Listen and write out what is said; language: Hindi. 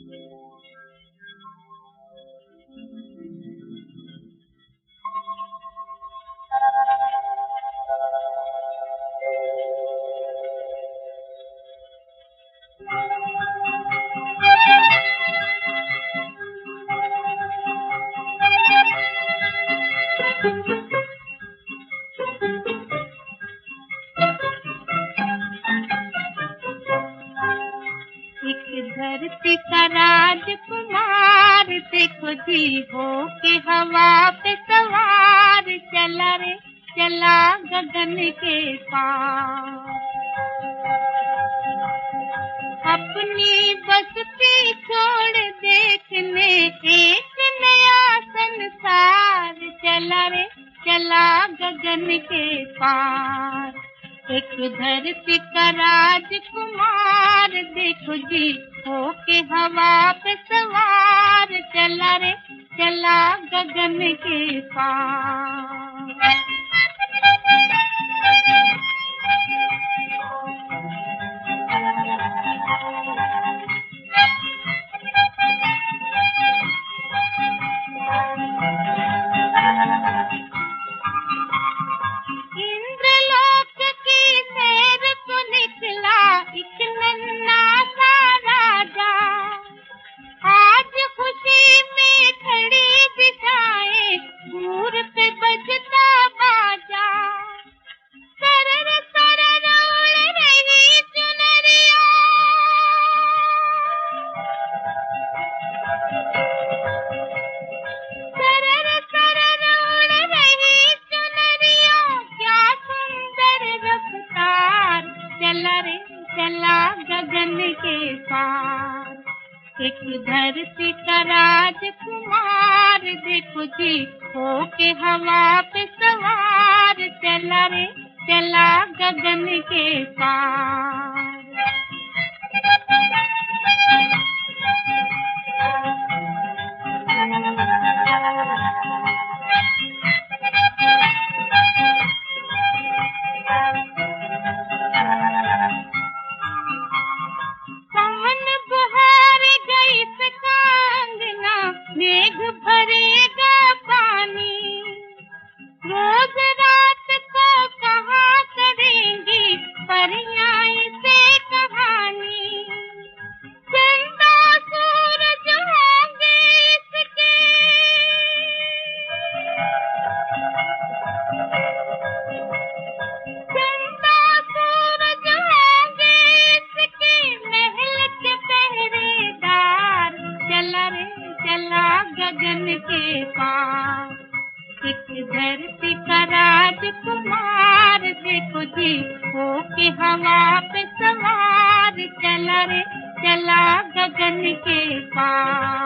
धरती का राजकुमार देखो जी हो के हवा पे सवार चला रे चला गगन के पार। अपनी बस्ती छोड़ देखने एक नया संसार चला रे चला गगन के पार। एक धरती का राजकुमार देखो जी हो के हवा पे सवार चला रे चला गगन के पार। इंद्रलोक की सैर को निकला एक नन्हा सा राजा। आज खुशी में खड़ी दिशाएं दूर पे बजता बाजा। सरर सरर उड़ रही चुनरिया। सरर सरर उड़ रही चुनरिया क्या सुंदर रफ्तार चला रे चला गगन के पार। एक धरती का राजकुमार देखो जी हो के हवा पे सवार चला रे चला गगन के पार। पवन बहार गई सकांगना मेघ भरेगा पानी। रोज रात को कहाँ करेंगी परियां से कहानी। चंदा सूरज होंगे इसके। चंदा सूरज होंगे इसके महल के पहरेदार चला रे चला गगन के पार। एक धरती का राजकुमार देखो जी हो के हवा पे सवार चला रे चला गगन के पार।